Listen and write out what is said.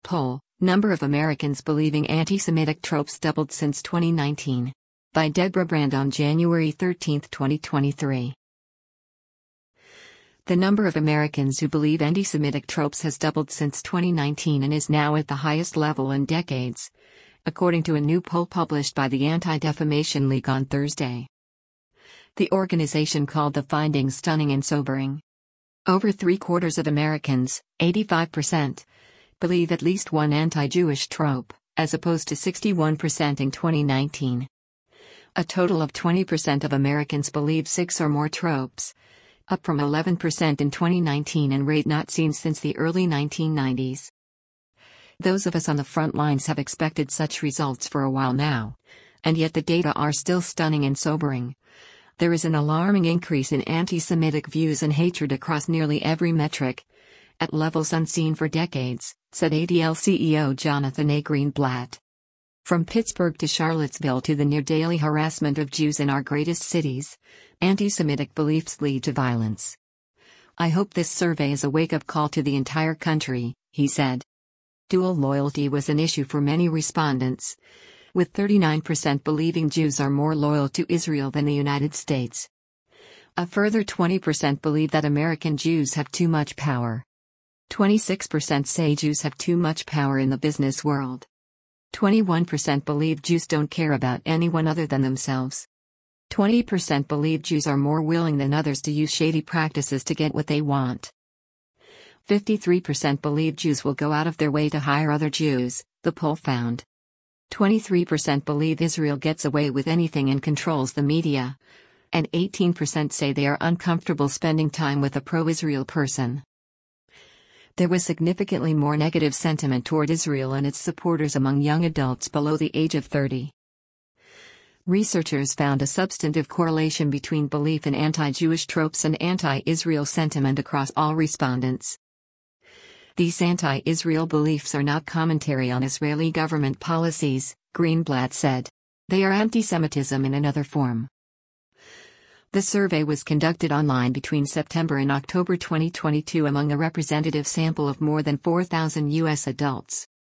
poll, number of Americans believing anti-Semitic tropes doubled since 2019. By Deborah Brand on January 13, 2023. The number of Americans who believe anti-Semitic tropes has doubled since 2019 and is now at the highest level in decades, according to a new poll published by the Anti-Defamation League on Thursday. The organization called the findings stunning and sobering. Over three-quarters of Americans, 85%, believe at least one anti-Jewish trope, as opposed to 61% in 2019. A total of 20% of Americans believe 6 or more tropes, up from 11% in 2019 and rate not seen since the early 1990s. Those of us on the front lines have expected such results for a while now, and yet the data are still stunning and sobering. There is an alarming increase in anti-Semitic views and hatred across nearly every metric, at levels unseen for decades, said ADL CEO Jonathan A. Greenblatt. From Pittsburgh to Charlottesville to the near-daily harassment of Jews in our greatest cities, anti-Semitic beliefs lead to violence. I hope this survey is a wake-up call to the entire country, he said. Dual loyalty was an issue for many respondents, with 39% believing Jews are more loyal to Israel than the United States. A further 20% believe that American Jews have too much power. 26% say Jews have too much power in the business world. 21% believe Jews don't care about anyone other than themselves. 20% believe Jews are more willing than others to use shady practices to get what they want. 53% believe Jews will go out of their way to hire other Jews, the poll found. 23% believe Israel gets away with anything and controls the media. And 18% say they are uncomfortable spending time with a pro-Israel person. There was significantly more negative sentiment toward Israel and its supporters among young adults below the age of 30. Researchers found a substantive correlation between belief in anti-Jewish tropes and anti-Israel sentiment across all respondents. These anti-Israel beliefs are not commentary on Israeli government policies, Greenblatt said. They are anti-Semitism in another form. The survey was conducted online between September and October 2022 among a representative sample of more than 4,000 U.S. adults.